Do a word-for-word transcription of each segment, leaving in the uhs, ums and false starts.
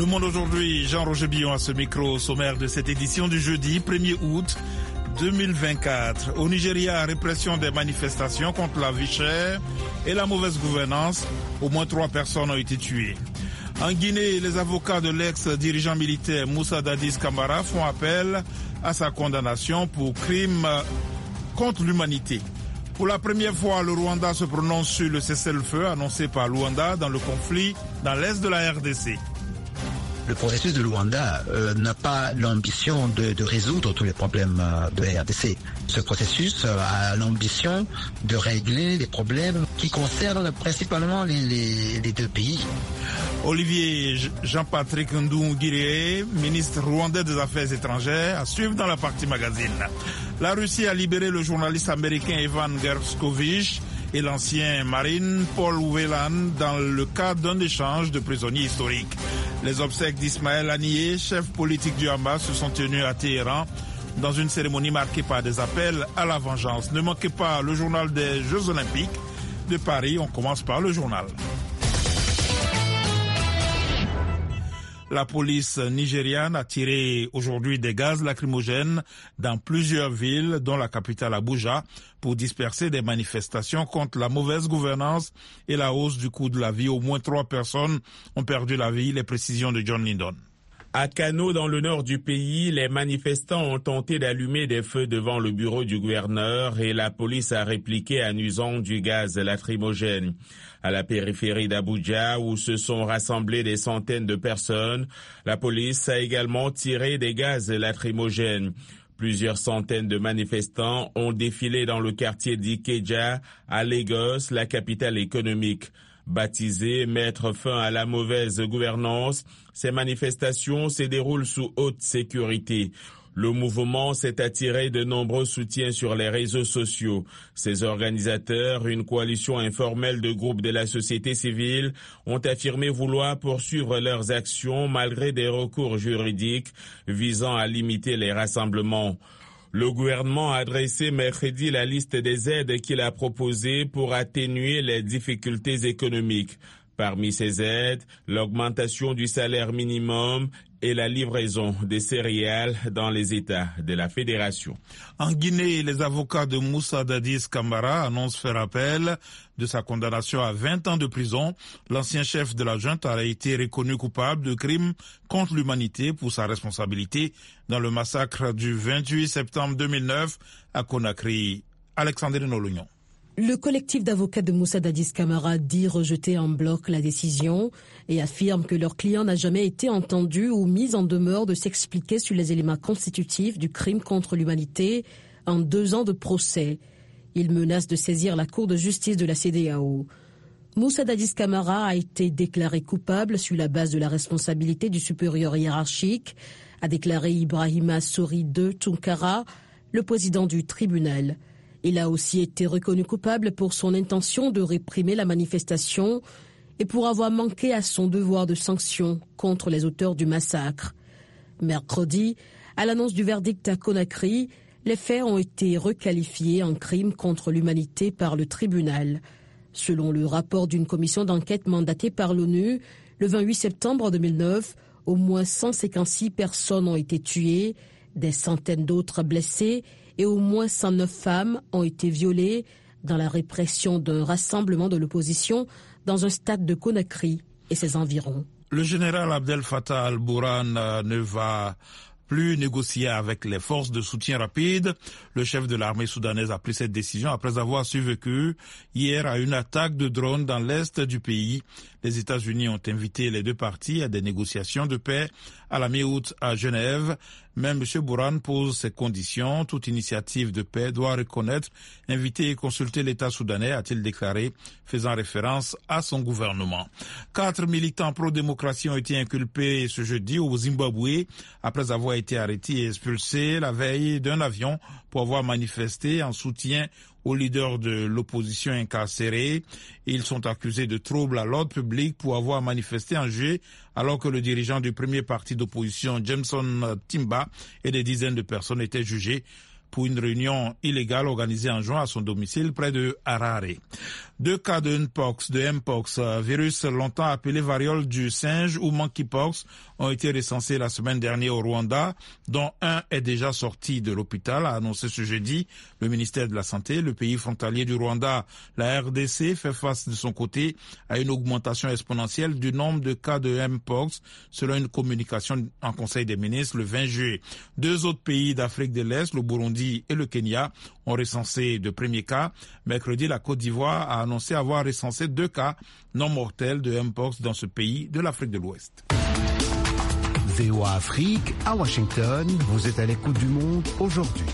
Le Monde aujourd'hui, Jean-Roger Billon à ce micro, sommaire de cette édition du jeudi premier août deux mille vingt-quatre. Au Nigeria, répression des manifestations contre la vie chère et la mauvaise gouvernance. Au moins trois personnes ont été tuées. En Guinée, les avocats de l'ex-dirigeant militaire Moussa Dadis Camara font appel à sa condamnation pour crime contre l'humanité. Pour la première fois, le Rwanda se prononce sur le cessez-le-feu annoncé par Luanda dans le conflit dans l'est de la R D C. Le processus de Luanda euh, n'a pas l'ambition de, de résoudre tous les problèmes euh, de la R D C. Ce processus euh, a l'ambition de régler les problèmes qui concernent principalement les, les, les deux pays. Olivier Jean-Patrick Ndungire, ministre rwandais des Affaires étrangères, à suivre dans la partie magazine. La Russie a libéré le journaliste américain Evan Gershkovich et l'ancien marine Paul Whelan dans le cadre d'un échange de prisonniers historiques. Les obsèques d'Ismaël Haniyeh, chef politique du Hamas, se sont tenues à Téhéran dans une cérémonie marquée par des appels à la vengeance. Ne manquez pas le journal des Jeux Olympiques de Paris. On commence par le journal. La police nigériane a tiré aujourd'hui des gaz lacrymogènes dans plusieurs villes, dont la capitale Abuja, pour disperser des manifestations contre la mauvaise gouvernance et la hausse du coût de la vie. Au moins trois personnes ont perdu la vie. Les précisions de John Lindon. À Kano, dans le nord du pays, les manifestants ont tenté d'allumer des feux devant le bureau du gouverneur et la police a répliqué en usant du gaz lacrymogène. À la périphérie d'Abuja, où se sont rassemblées des centaines de personnes, la police a également tiré des gaz lacrymogènes. Plusieurs centaines de manifestants ont défilé dans le quartier d'Ikeja, à Lagos, la capitale économique. Baptisées « Mettre fin à la mauvaise gouvernance », ces manifestations se déroulent sous haute sécurité. Le mouvement s'est attiré de nombreux soutiens sur les réseaux sociaux. Ces organisateurs, une coalition informelle de groupes de la société civile, ont affirmé vouloir poursuivre leurs actions malgré des recours juridiques visant à limiter les rassemblements. Le gouvernement a dressé mercredi la liste des aides qu'il a proposées pour atténuer les difficultés économiques. Parmi ces aides, l'augmentation du salaire minimum et la livraison des céréales dans les États de la Fédération. En Guinée, les avocats de Moussa Dadis Camara annoncent faire appel de sa condamnation à vingt ans de prison. L'ancien chef de la junte a été reconnu coupable de crimes contre l'humanité pour sa responsabilité dans le massacre du vingt-huit septembre deux mille neuf à Conakry. Alexandrine Olognon. Le collectif d'avocats de Moussa Dadis Camara dit rejeter en bloc la décision et affirme que leur client n'a jamais été entendu ou mis en demeure de s'expliquer sur les éléments constitutifs du crime contre l'humanité en deux ans de procès. Il menace de saisir la Cour de justice de la C E D E A O. Moussa Dadis Camara a été déclaré coupable sur la base de la responsabilité du supérieur hiérarchique, a déclaré Ibrahima Sori de Tunkara, le président du tribunal. Il a aussi été reconnu coupable pour son intention de réprimer la manifestation et pour avoir manqué à son devoir de sanction contre les auteurs du massacre. Mercredi, à l'annonce du verdict à Conakry, les faits ont été requalifiés en crime contre l'humanité par le tribunal. Selon le rapport d'une commission d'enquête mandatée par l'ONU, le vingt-huit septembre deux mille neuf, au moins cent cinquante-six personnes ont été tuées, des centaines d'autres blessées et au moins cent neuf femmes ont été violées dans la répression d'un rassemblement de l'opposition dans un stade de Conakry et ses environs. Le général Abdel Fattah al-Burhan ne va plus négocier avec les forces de soutien rapide. Le chef de l'armée soudanaise a pris cette décision après avoir survécu hier à une attaque de drones dans l'est du pays. Les États-Unis ont invité les deux parties à des négociations de paix à la mi-août à Genève. Même M. Burhan pose ses conditions. Toute initiative de paix doit reconnaître, inviter et consulter l'État soudanais, a-t-il déclaré, faisant référence à son gouvernement. Quatre militants pro-démocratie ont été inculpés ce jeudi au Zimbabwe après avoir été arrêtés et expulsés la veille d'un avion pour avoir manifesté en soutien aux leaders de l'opposition incarcérés. Ils sont accusés de troubles à l'ordre public pour avoir manifesté en juillet alors que le dirigeant du premier parti d'opposition, Jameson Timba, et des dizaines de personnes étaient jugés pour une réunion illégale organisée en juin à son domicile près de Harare. Deux cas de Mpox, de Mpox, virus longtemps appelé variole du singe ou monkeypox, ont été recensés la semaine dernière au Rwanda, dont un est déjà sorti de l'hôpital, a annoncé ce jeudi le ministère de la Santé. Le pays frontalier du Rwanda, la R D C, fait face de son côté à une augmentation exponentielle du nombre de cas de Mpox, selon une communication en Conseil des ministres le vingt juillet. Deux autres pays d'Afrique de l'Est, le Burundi et le Kenya, ont recensé de premiers cas. Mercredi, la Côte d'Ivoire a annoncé avoir recensé deux cas non mortels de Mpox dans ce pays de l'Afrique de l'Ouest. V O A Afrique, à Washington, vous êtes à l'écoute du monde aujourd'hui.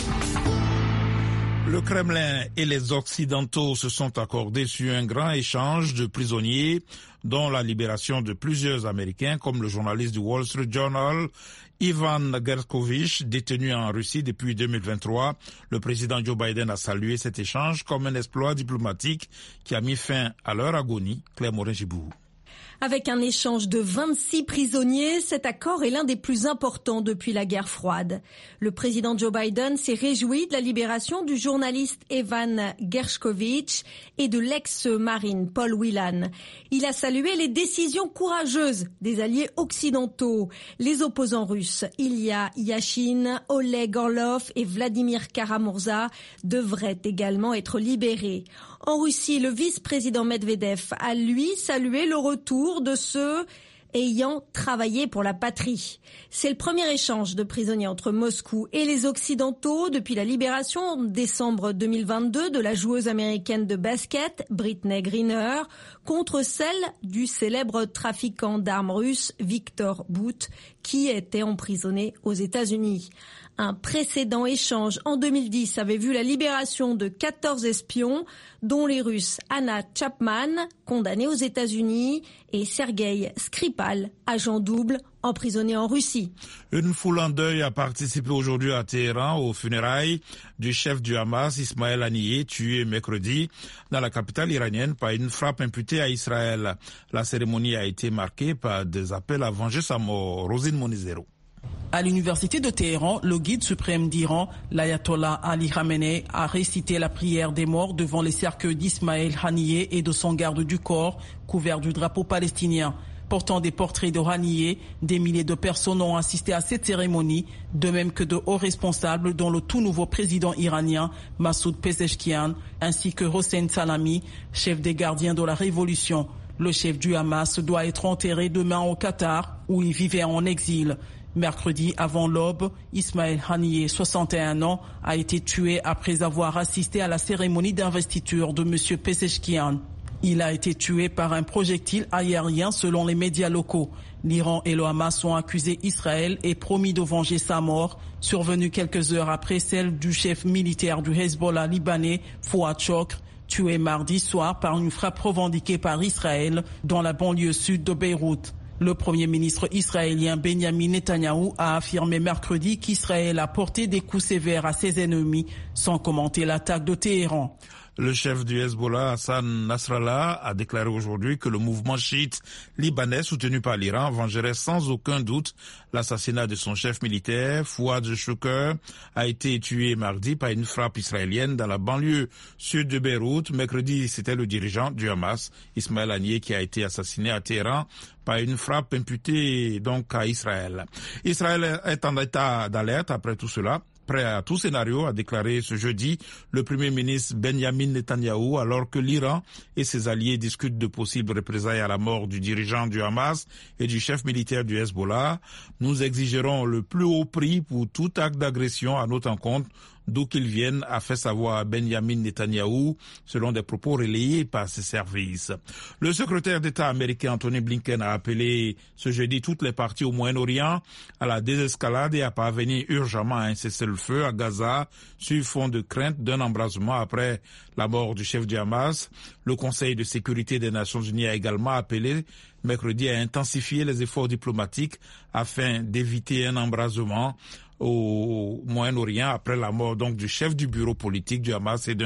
Le Kremlin et les Occidentaux se sont accordés sur un grand échange de prisonniers, dont la libération de plusieurs Américains, comme le journaliste du Wall Street Journal, Ivan Gershkovich, détenu en Russie depuis deux mille vingt-trois. Le président Joe Biden a salué cet échange comme un exploit diplomatique qui a mis fin à leur agonie. Claire Morin-Gibou. Avec un échange de vingt-six prisonniers, cet accord est l'un des plus importants depuis la guerre froide. Le président Joe Biden s'est réjoui de la libération du journaliste Evan Gershkovich et de l'ex-marine Paul Whelan. Il a salué les décisions courageuses des alliés occidentaux. Les opposants russes, Ilya Yashin, Oleg Orlov et Vladimir Kara-Murza, devraient également être libérés. En Russie, le vice-président Medvedev a, lui, salué le retour de ceux ayant travaillé pour la patrie. C'est le premier échange de prisonniers entre Moscou et les Occidentaux depuis la libération en décembre deux mille vingt-deux de la joueuse américaine de basket, Brittney Griner, contre celle du célèbre trafiquant d'armes russe, Victor Bout, qui était emprisonné aux États-Unis. Un précédent échange en deux mille dix avait vu la libération de quatorze espions, dont les Russes Anna Chapman, condamnée aux États-Unis, et Sergei Skripal, agent double, emprisonné en Russie. Une foule en deuil a participé aujourd'hui à Téhéran aux funérailles du chef du Hamas, Ismaël Haniyeh, tué mercredi dans la capitale iranienne par une frappe imputée à Israël. La cérémonie a été marquée par des appels à venger sa mort. Rosine Monizero. À l'université de Téhéran, le guide suprême d'Iran, l'ayatollah Ali Khamenei, a récité la prière des morts devant les cercueils d'Ismaël Haniyeh et de son garde du corps, couvert du drapeau palestinien. Portant des portraits de Haniyeh, des milliers de personnes ont assisté à cette cérémonie, de même que de hauts responsables dont le tout nouveau président iranien, Massoud Pezeshkian, ainsi que Hossein Salami, chef des gardiens de la révolution. Le chef du Hamas doit être enterré demain au Qatar, où il vivait en exil. Mercredi, avant l'aube, Ismaël Haniyeh, soixante et un ans, a été tué après avoir assisté à la cérémonie d'investiture de M. Pezeshkian. Il a été tué par un projectile aérien selon les médias locaux. L'Iran et le Hamas ont accusé Israël et promis de venger sa mort, survenue quelques heures après celle du chef militaire du Hezbollah libanais, Fouad Chokr, tué mardi soir par une frappe revendiquée par Israël dans la banlieue sud de Beyrouth. Le premier ministre israélien Benjamin Netanyahou a affirmé mercredi qu'Israël a porté des coups sévères à ses ennemis, sans commenter l'attaque de Téhéran. Le chef du Hezbollah, Hassan Nasrallah, a déclaré aujourd'hui que le mouvement chiite libanais soutenu par l'Iran vengerait sans aucun doute l'assassinat de son chef militaire. Fouad Chokr a été tué mardi par une frappe israélienne dans la banlieue sud de Beyrouth. Mercredi, c'était le dirigeant du Hamas, Ismaël Haniyeh, qui a été assassiné à Téhéran par une frappe imputée donc à Israël. Israël est en état d'alerte après tout cela. Prêt à tout scénario, a déclaré ce jeudi le Premier ministre Benjamin Netanyahou, alors que l'Iran et ses alliés discutent de possibles représailles à la mort du dirigeant du Hamas et du chef militaire du Hezbollah. Nous exigerons le plus haut prix pour tout acte d'agression à notre encontre, d'où qu'ils viennent, a fait savoir Benjamin Netanyahou, selon des propos relayés par ses services. Le secrétaire d'État américain Anthony Blinken a appelé ce jeudi toutes les parties au Moyen-Orient à la désescalade et à parvenir urgemment à un cessez-le-feu à Gaza sur fond de crainte d'un embrasement après la mort du chef du Hamas. Le Conseil de sécurité des Nations Unies a également appelé mercredi à intensifier les efforts diplomatiques afin d'éviter un embrasement au Moyen-Orient après la mort donc du chef du bureau politique du Hamas et d'un haut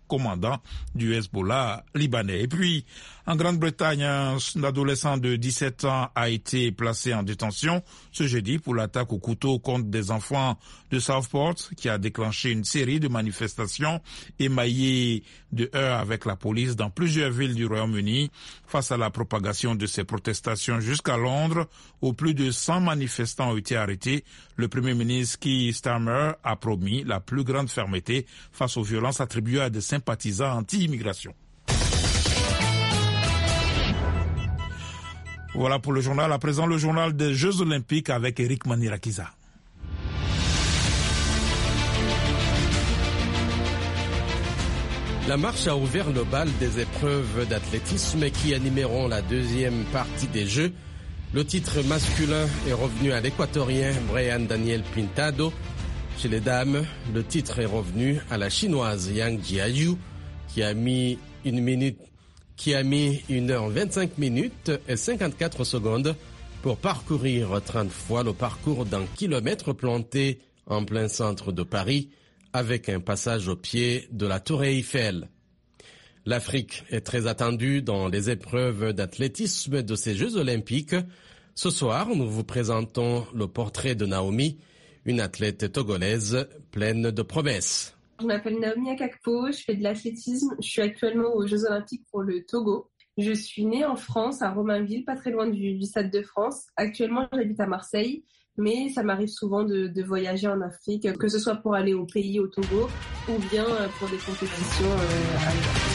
commandant du Hezbollah libanais. Et puis, en Grande-Bretagne, un adolescent de dix-sept ans a été placé en détention ce jeudi pour l'attaque au couteau contre des enfants de Southport qui a déclenché une série de manifestations émaillées de heurts avec la police dans plusieurs villes du Royaume-Uni face à la propagation de ces protestations jusqu'à Londres où plus de cent manifestants ont été arrêtés. Le Premier ministre Keir Starmer a promis la plus grande fermeté face aux violences attribuées à des sympathisants anti-immigration. Voilà pour le journal. À présent, le journal des Jeux Olympiques avec Eric Manirakiza. La marche a ouvert le bal des épreuves d'athlétisme qui animeront la deuxième partie des Jeux. Le titre masculin est revenu à l'équatorien Brian Daniel Pintado. Chez les dames, le titre est revenu à la chinoise Yang Jiayu qui a mis une minute qui a mis une heure vingt-cinq minutes et cinquante-quatre secondes pour parcourir trente fois le parcours d'un kilomètre planté en plein centre de Paris avec un passage au pied de la Tour Eiffel. L'Afrique est très attendue dans les épreuves d'athlétisme de ces Jeux Olympiques. Ce soir, nous vous présentons le portrait de Naomi, une athlète togolaise pleine de promesses. Je m'appelle Naomi Akakpo, je fais de l'athlétisme. Je suis actuellement aux Jeux Olympiques pour le Togo. Je suis née en France, à Romainville, pas très loin du, du Stade de France. Actuellement, j'habite à Marseille, mais ça m'arrive souvent de, de voyager en Afrique, que ce soit pour aller au pays, au Togo, ou bien pour des compétitions euh,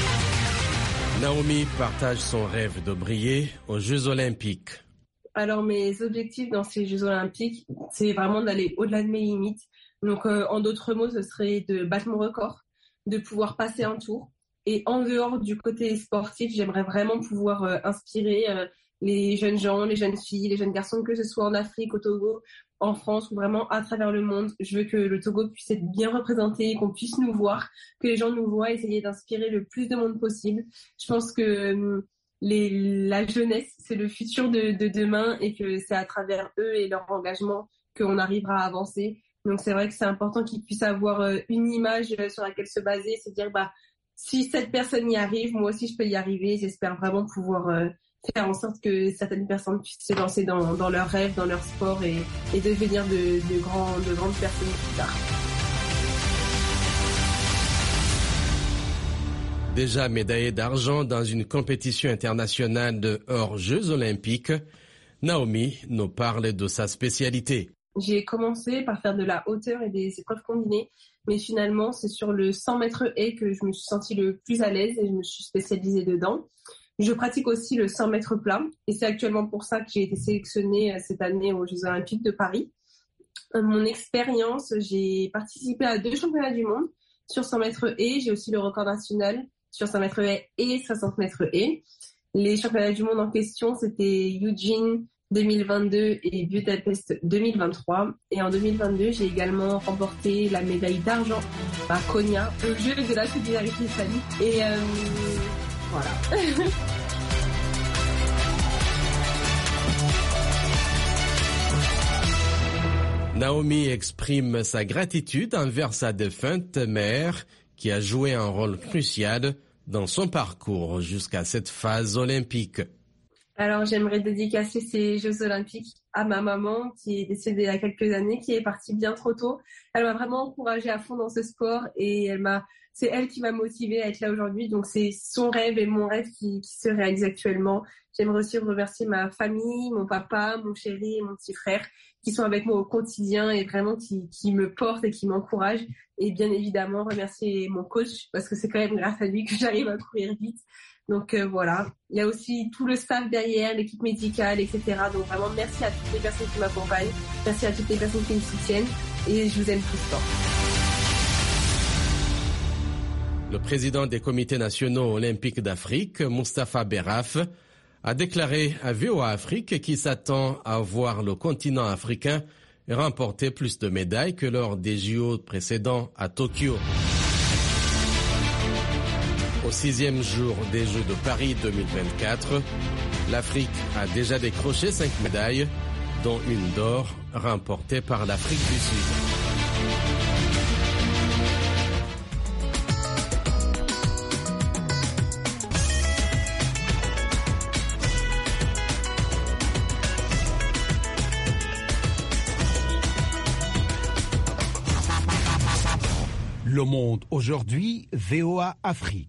ailleurs. Naomi partage son rêve de briller aux Jeux Olympiques. Alors, mes objectifs dans ces Jeux Olympiques, c'est vraiment d'aller au-delà de mes limites. Donc, euh, en d'autres mots, ce serait de battre mon record, de pouvoir passer un tour. Et en dehors du côté sportif, j'aimerais vraiment pouvoir euh, inspirer euh, les jeunes gens, les jeunes filles, les jeunes garçons, que ce soit en Afrique, au Togo, en France ou vraiment à travers le monde. Je veux que le Togo puisse être bien représenté, qu'on puisse nous voir, que les gens nous voient, essayer d'inspirer le plus de monde possible. Je pense que euh, les, la jeunesse, c'est le futur de, de demain et que c'est à travers eux et leur engagement qu'on arrivera à avancer. Donc c'est vrai que c'est important qu'ils puissent avoir une image sur laquelle se baser, se dire bah si cette personne y arrive, moi aussi je peux y arriver. J'espère vraiment pouvoir euh, faire en sorte que certaines personnes puissent se lancer dans, dans leurs rêves, dans leur sport et, et devenir de, de, grands, de grandes personnes plus tard. Déjà médaillée d'argent dans une compétition internationale de hors-Jeux Olympiques, Naomi nous parle de sa spécialité. J'ai commencé par faire de la hauteur et des épreuves combinées, mais finalement, c'est sur le cent mètres haies que je me suis sentie le plus à l'aise et je me suis spécialisée dedans. Je pratique aussi le cent mètres plat et c'est actuellement pour ça que j'ai été sélectionnée cette année aux Jeux Olympiques de Paris. Mon expérience, j'ai participé à deux championnats du monde sur cent mètres haies. J'ai aussi le record national sur cent mètres haies et soixante mètres haies. Les championnats du monde en question, c'était Eugene deux mille vingt-deux et Budapest deux mille vingt-trois. Et en deux mille vingt-deux, j'ai également remporté la médaille d'argent à Konya, au jeu de la solidarité islamique. Et euh, voilà. Naomi exprime sa gratitude envers sa défunte mère qui a joué un rôle crucial dans son parcours jusqu'à cette phase olympique. Alors, j'aimerais dédicacer ces Jeux Olympiques à ma maman qui est décédée il y a quelques années, qui est partie bien trop tôt. Elle m'a vraiment encouragée à fond dans ce sport et elle m'a, c'est elle qui m'a motivée à être là aujourd'hui. Donc, c'est son rêve et mon rêve qui, qui se réalisent actuellement. J'aimerais aussi remercier ma famille, mon papa, mon chéri et mon petit frère qui sont avec moi au quotidien et vraiment qui, qui me portent et qui m'encouragent. Et bien évidemment, remercier mon coach parce que c'est quand même grâce à lui que j'arrive à courir vite. Donc euh, voilà, il y a aussi tout le staff derrière, l'équipe médicale, et cetera. Donc vraiment, merci à toutes les personnes qui m'accompagnent, merci à toutes les personnes qui me soutiennent et je vous aime tous fort. Le président des comités nationaux olympiques d'Afrique, Moustapha Berraf, a déclaré à V O A Afrique qu'il s'attend à voir le continent africain remporter plus de médailles que lors des J O précédents à Tokyo. Au sixième jour des Jeux de Paris deux mille vingt-quatre, l'Afrique a déjà décroché cinq médailles, dont une d'or remportée par l'Afrique du Sud. Le Monde aujourd'hui, V O A Afrique.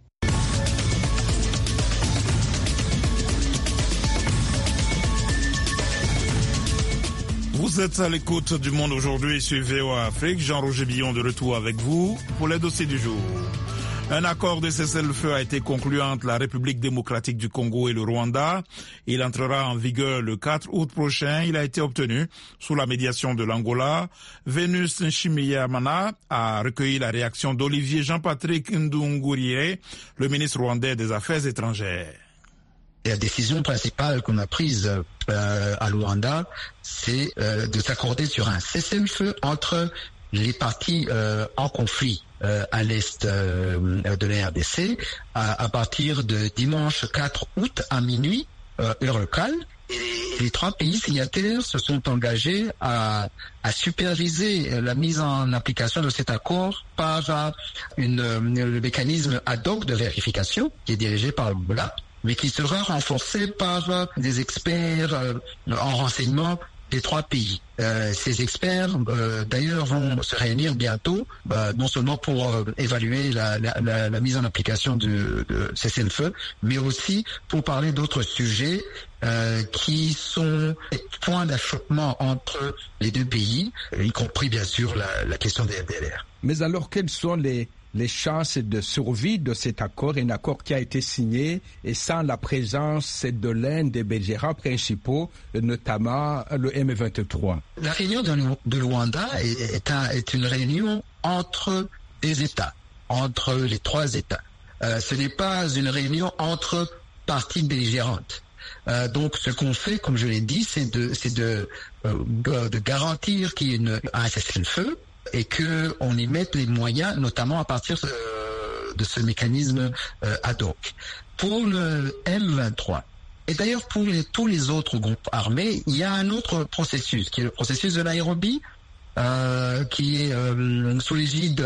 Vous êtes à l'écoute du Monde aujourd'hui sur V O A Afrique. Jean-Roger Billon de retour avec vous pour les dossiers du jour. Un accord de cessez-le-feu a été conclu entre la République démocratique du Congo et le Rwanda. Il entrera en vigueur le quatre août prochain. Il a été obtenu sous la médiation de l'Angola. Vénus Nshimiyimana a recueilli la réaction d'Olivier Jean-Patrick Ndunguriye, le ministre rwandais des Affaires étrangères. La décision principale qu'on a prise euh, à Luanda, c'est euh, de s'accorder sur un cessez-le-feu entre les parties euh, en conflit euh, à l'est euh, de la R D C à, à partir de dimanche quatre août à minuit, euh, heure locale. Et les trois pays signataires se sont engagés à, à superviser la mise en application de cet accord par une, une, le mécanisme ad hoc de vérification qui est dirigé par l'Angola, mais qui sera renforcé par des experts euh, en renseignement des trois pays. Euh, ces experts, euh, d'ailleurs, vont se réunir bientôt, bah, non seulement pour euh, évaluer la, la, la, la mise en application de, de cessez-le-feu, mais aussi pour parler d'autres sujets euh, qui sont des points d'achoppement entre les deux pays, y compris bien sûr la, la question des F D L R. Mais alors, quelles sont les les chances de survie de cet accord, un accord qui a été signé et sans la présence de l'un des belligérants principaux, notamment le M vingt-trois. La réunion de Luanda est, est, un, est une réunion entre des États, entre les trois États. Euh, ce n'est pas une réunion entre parties belligérantes. Euh, donc, ce qu'on fait, comme je l'ai dit, c'est de, c'est de, euh, de garantir qu'il y ait une, un cessez-le-feu et que on y mette les moyens, notamment à partir de, de ce mécanisme euh, ad hoc. Pour le M vingt-trois, et d'ailleurs pour les, tous les autres groupes armés, il y a un autre processus, qui est le processus de Nairobi, euh, qui est euh, sous l'égide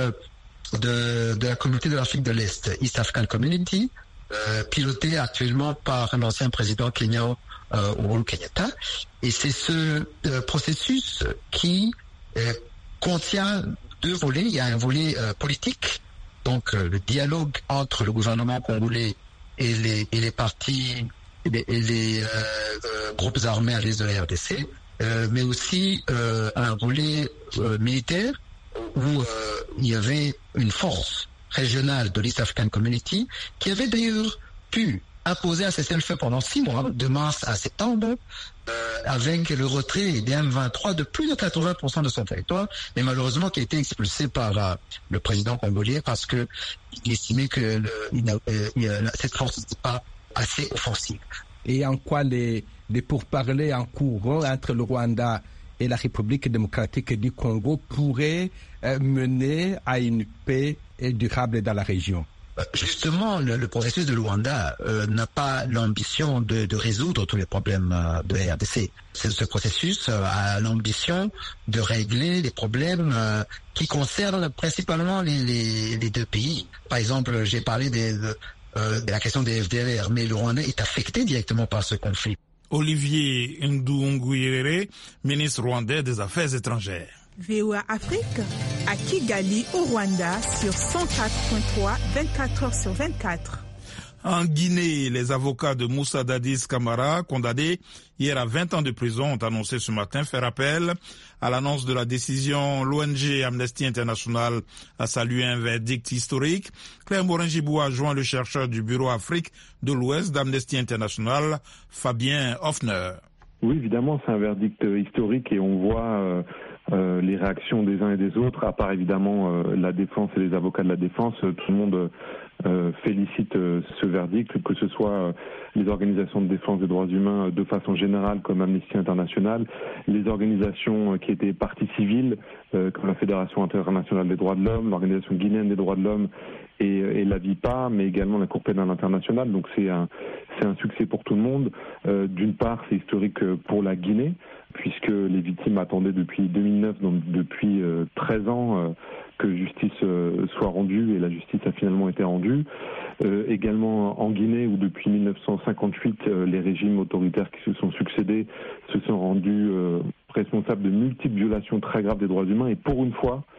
de, de la communauté de l'Afrique de l'Est, East African Community, euh, piloté actuellement par un ancien président kenyan, euh, Uhuru Kenyatta. Et c'est ce euh, processus qui euh, contient deux volets. Il y a un volet euh, politique, donc euh, le dialogue entre le gouvernement congolais et les, et les partis et les, et les euh, euh, groupes armés à l'est de la R D C, euh, mais aussi euh, un volet euh, militaire où euh, il y avait une force régionale de l'East African Community qui avait d'ailleurs pu imposer un cessez-le-feu pendant six mois, de mars à septembre, euh, avec le retrait des M vingt-trois de plus de quatre-vingts pour cent de son territoire, mais malheureusement qui a été expulsé par euh, le président congolais parce que il estimait que le, il a, euh, il a, cette force n'était pas assez offensive. Et en quoi les, les pourparlers en cours entre le Rwanda et la République démocratique du Congo pourraient euh, mener à une paix durable dans la région? Justement, le, le processus de Luanda euh, n'a pas l'ambition de, de résoudre tous les problèmes euh, de la R D C. C'est, ce processus euh, a l'ambition de régler les problèmes euh, qui concernent principalement les, les, les deux pays. Par exemple, j'ai parlé des, de, euh, de la question des F D L R, mais le Rwanda est affecté directement par ce conflit. Olivier Ndunguriye, ministre rwandais des Affaires étrangères. V O A Afrique à Kigali au Rwanda sur cent quatre point trois, vingt-quatre heures sur vingt-quatre. En Guinée, les avocats de Moussa Dadis Camara, condamnés hier à vingt ans de prison, ont annoncé ce matin faire appel à l'annonce de la décision. L'O N G Amnesty International a salué un verdict historique. Claire Morin-Gibou a joint le chercheur du Bureau Afrique de l'Ouest d'Amnesty International, Fabien Hoffner. Oui, évidemment, c'est un verdict historique et on voit euh, euh, les réactions des uns et des autres, à part évidemment euh, la défense et les avocats de la défense. Tout le monde euh, félicite euh, ce verdict, que ce soit euh, les organisations de défense des droits humains euh, de façon générale comme Amnesty International, les organisations euh, qui étaient parties civiles euh, comme la Fédération internationale des droits de l'homme, l'Organisation guinéenne des droits de l'homme et, et la VIPA, mais également la Cour pénale internationale. Donc c'est un, c'est un succès pour tout le monde. Euh, d'une part, c'est historique pour la Guinée, puisque les victimes attendaient depuis deux mille neuf, donc depuis euh, treize ans, euh, que justice euh, soit rendue, et la justice a finalement été rendue. Euh, également en Guinée, où depuis mille neuf cent cinquante-huit, euh, les régimes autoritaires qui se sont succédés se sont rendus euh, responsables de multiples violations très graves des droits humains, et pour une fois,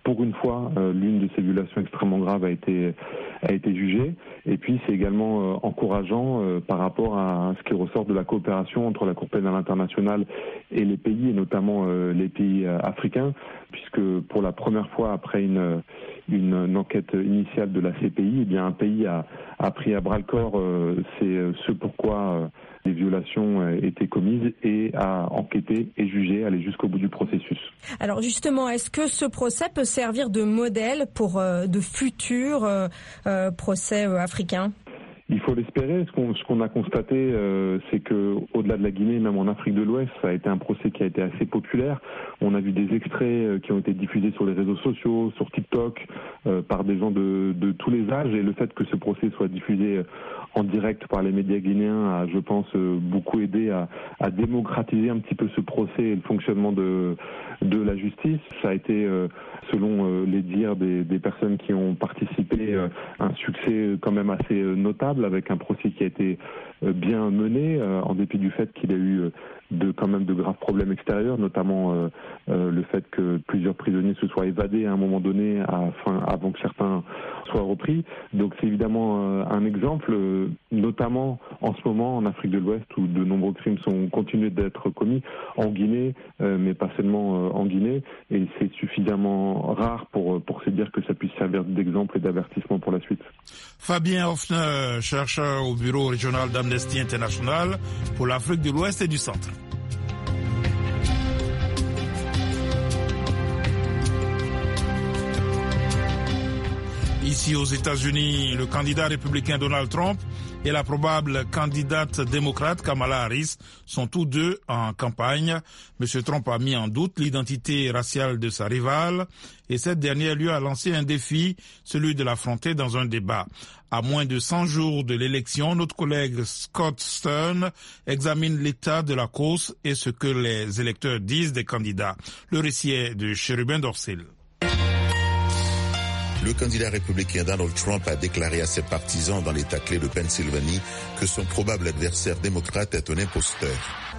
pour une fois, euh, l'une de ces violations extrêmement graves a été a été jugée. Et puis c'est également euh, encourageant euh, par rapport à ce qui ressort de la coopération entre la Cour pénale internationale et les pays, et notamment euh, les pays euh, africains, puisque pour la première fois après une une, une enquête initiale de la C P I, eh bien un pays a, a pris à bras le corps euh, c'est ce pourquoi euh, les violations euh, étaient commises et a enquêté et jugé, aller jusqu'au bout du processus. Alors justement, est-ce que ce procès peut servir de modèle pour euh, de futurs euh, euh, procès euh, africains ? Il faut l'espérer. Ce qu'on, ce qu'on a constaté, euh, c'est que au-delà de la Guinée, même en Afrique de l'Ouest, ça a été un procès qui a été assez populaire. On a vu des extraits euh, qui ont été diffusés sur les réseaux sociaux, sur TikTok, euh, par des gens de, de tous les âges. Et le fait que ce procès soit diffusé en direct par les médias guinéens a, je pense, euh, beaucoup aidé à, à démocratiser un petit peu ce procès et le fonctionnement de, de la justice. Ça a été, euh, selon euh, les dires des, des personnes qui ont participé, euh, un succès quand même assez euh, notable, avec un procès qui a été bien mené, euh, en dépit du fait qu'il a eu de quand même de graves problèmes extérieurs, notamment euh, euh, le fait que plusieurs prisonniers se soient évadés à un moment donné, afin, avant que certains soient repris. Donc c'est évidemment euh, un exemple, euh, notamment en ce moment en Afrique de l'Ouest, où de nombreux crimes sont continués d'être commis, en Guinée, euh, mais pas seulement euh, en Guinée, et c'est suffisamment rare pour, pour se dire que ça puisse servir d'exemple et d'avertissement pour la suite. Fabien Hoffner, chercheur au bureau régional d'Amnesty International pour l'Afrique de l'Ouest et du Centre. Ici aux États-Unis, le candidat républicain Donald Trump et la probable candidate démocrate Kamala Harris sont tous deux en campagne. Monsieur Trump a mis en doute l'identité raciale de sa rivale et cette dernière lui a lancé un défi, celui de l'affronter dans un débat. À moins de cent jours de l'élection, notre collègue Scott Stern examine l'état de la course et ce que les électeurs disent des candidats. Le récit est de Chérubin Dorcel. Le candidat républicain Donald Trump a déclaré à ses partisans dans l'État clé de Pennsylvanie que son probable adversaire démocrate est un imposteur.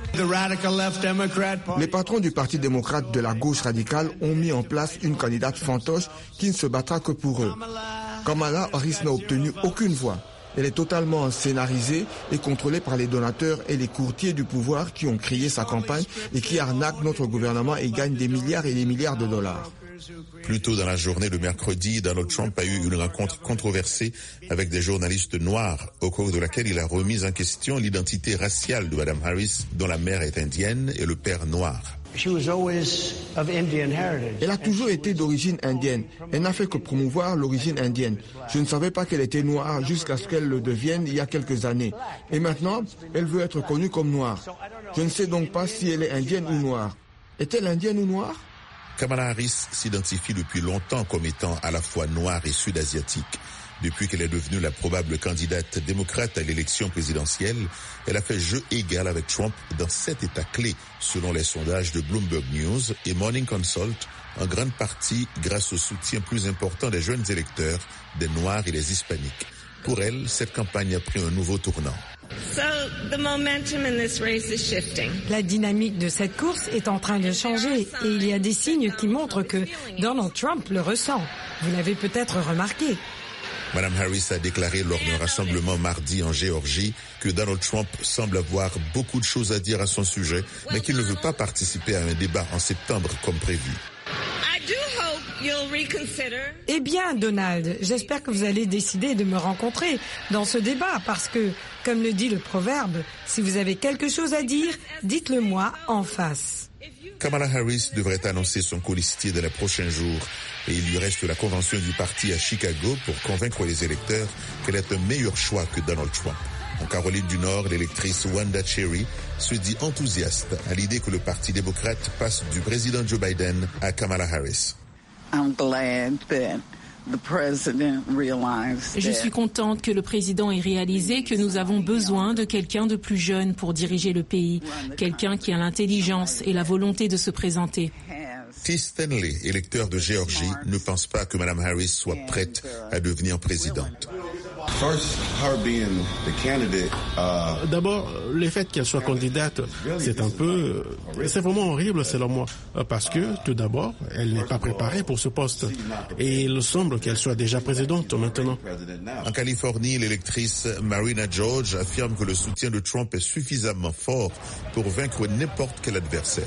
Les patrons du Parti démocrate de la gauche radicale ont mis en place une candidate fantoche qui ne se battra que pour eux. Kamala Harris n'a obtenu aucune voix. Elle est totalement scénarisée et contrôlée par les donateurs et les courtiers du pouvoir qui ont créé sa campagne et qui arnaquent notre gouvernement et gagnent des milliards et des milliards de dollars. Plus tôt dans la journée de mercredi, Donald Trump a eu une rencontre controversée avec des journalistes noirs, au cours de laquelle il a remis en question l'identité raciale de Mme Harris, dont la mère est indienne et le père noir. Elle a toujours été d'origine indienne. Elle n'a fait que promouvoir l'origine indienne. Je ne savais pas qu'elle était noire jusqu'à ce qu'elle le devienne il y a quelques années. Et maintenant, elle veut être connue comme noire. Je ne sais donc pas si elle est indienne ou noire. Est-elle indienne ou noire ? Kamala Harris s'identifie depuis longtemps comme étant à la fois noire et sud-asiatique. Depuis qu'elle est devenue la probable candidate démocrate à l'élection présidentielle, elle a fait jeu égal avec Trump dans sept États clés, selon les sondages de Bloomberg News et Morning Consult, en grande partie grâce au soutien plus important des jeunes électeurs, des Noirs et des Hispaniques. Pour elle, cette campagne a pris un nouveau tournant. So, the momentum in this race is shifting. La dynamique de cette course est en train de changer et il y a des signes qui montrent que Donald Trump le ressent. Vous l'avez peut-être remarqué. Mme Harris a déclaré lors d'un rassemblement mardi en Géorgie que Donald Trump semble avoir beaucoup de choses à dire à son sujet, mais qu'il ne veut pas participer à un débat en septembre comme prévu. Eh bien, Donald, j'espère que vous allez décider de me rencontrer dans ce débat parce que, comme le dit le proverbe, si vous avez quelque chose à dire, dites-le moi en face. Kamala Harris devrait annoncer son colistier dans les prochains jours et il lui reste la convention du parti à Chicago pour convaincre les électeurs qu'elle est un meilleur choix que Donald Trump. En Caroline du Nord, l'électrice Wanda Cherry se dit enthousiaste à l'idée que le Parti démocrate passe du président Joe Biden à Kamala Harris. Je suis contente que le président ait réalisé que nous avons besoin de quelqu'un de plus jeune pour diriger le pays, quelqu'un qui a l'intelligence et la volonté de se présenter. T. Stanley, électeur de Géorgie, ne pense pas que Mme Harris soit prête à devenir présidente. D'abord, le fait qu'elle soit candidate, c'est un peu... C'est vraiment horrible selon moi, parce que, tout d'abord, elle n'est pas préparée pour ce poste. Et il semble qu'elle soit déjà présidente maintenant. En Californie, l'électrice Marina George affirme que le soutien de Trump est suffisamment fort pour vaincre n'importe quel adversaire.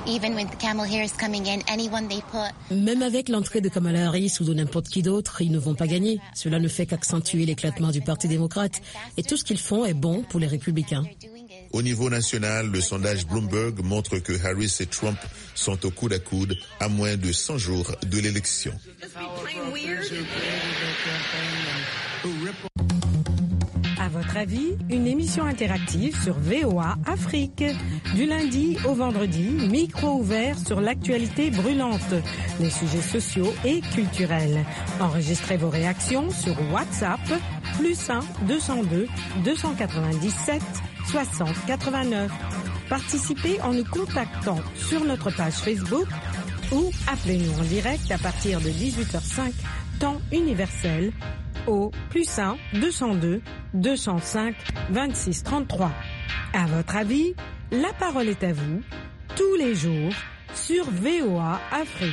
Même avec l'entrée de Kamala Harris ou de n'importe qui d'autre, ils ne vont pas gagner. Cela ne fait qu'accentuer l'éclatement du Parti démocrate. Et tout ce qu'ils font est bon pour les républicains. Au niveau national, le sondage Bloomberg montre que Harris et Trump sont au coude à coude à moins de cent jours de l'élection. À votre avis, une émission interactive sur V O A Afrique. Du lundi au vendredi, micro ouvert sur l'actualité brûlante, les sujets sociaux et culturels. Enregistrez vos réactions sur WhatsApp, plus un deux cent deux deux cent quatre-vingt-dix-sept soixante quatre-vingt-neuf. Participez en nous contactant sur notre page Facebook ou appelez-nous en direct à partir de dix-huit heures cinq, temps universel, au plus un deux cent deux deux cent cinq vingt-six trente-trois. À votre avis, la parole est à vous, tous les jours, sur V O A Afrique.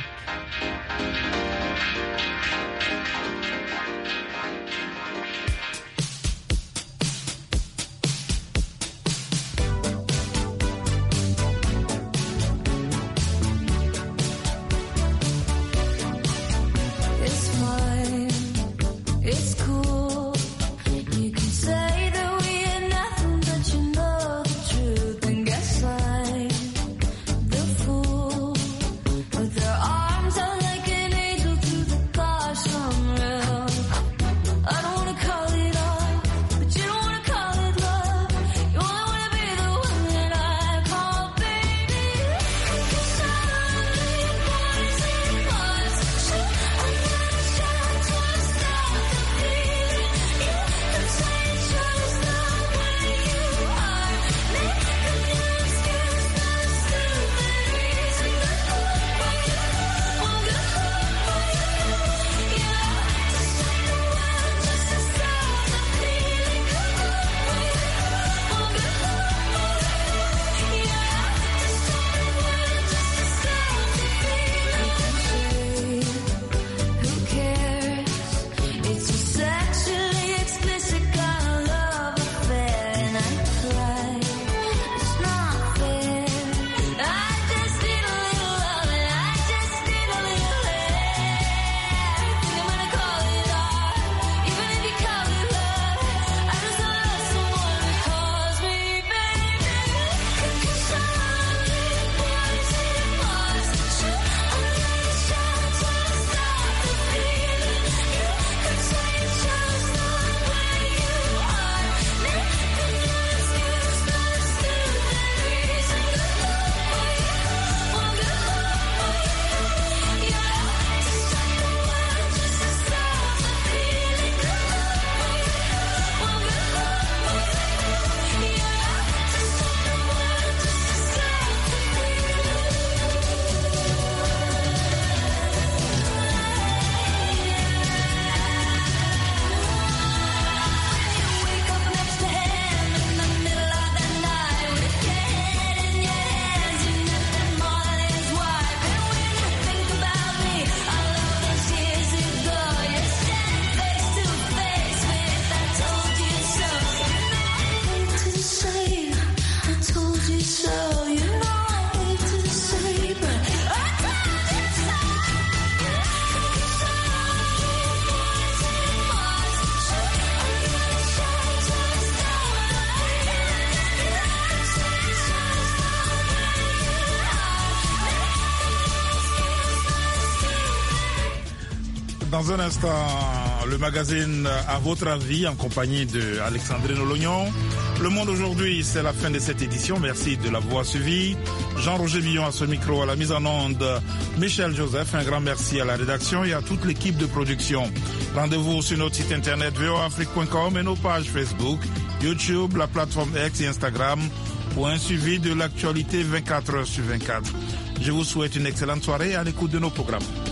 Dans un instant, le magazine À votre avis, en compagnie de Alexandrine Olognon. Le Monde aujourd'hui, c'est la fin de cette édition. Merci de l'avoir suivi. Jean-Roger Billon à ce micro, à la mise en onde, Michel Joseph. Un grand merci à la rédaction et à toute l'équipe de production. Rendez-vous sur notre site internet v o a afrique point com et nos pages Facebook, YouTube, la plateforme X et Instagram pour un suivi de l'actualité vingt-quatre heures sur vingt-quatre. Je vous souhaite une excellente soirée à l'écoute de nos programmes.